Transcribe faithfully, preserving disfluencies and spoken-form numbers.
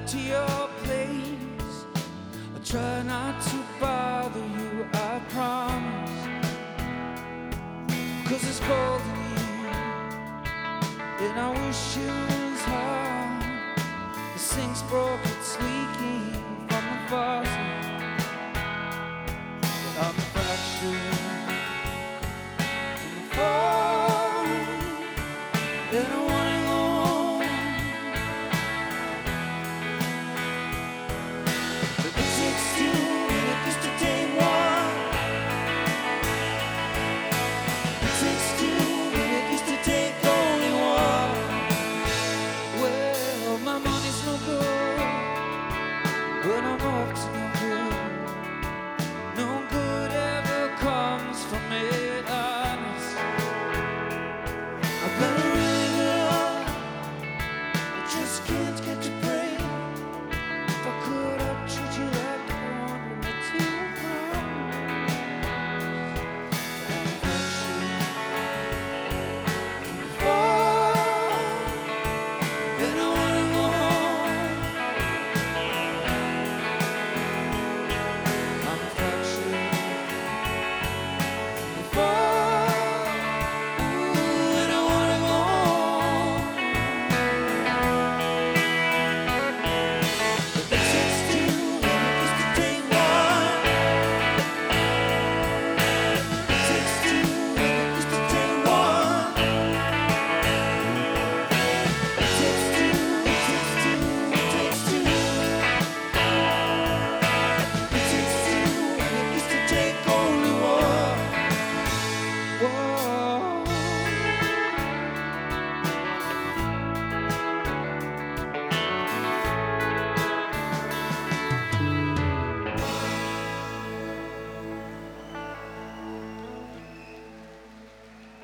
back to your place. I try not to bother you, I promise. Cause it's cold in here, and I wish it was hot. The sink's broke, it's leaking from the faucet, but I'm fractured from the fall, and I wanna go home. But it takes two, and it used to take one. It takes two, and it used to take only one. Well, my money's no good when I'm up to no good.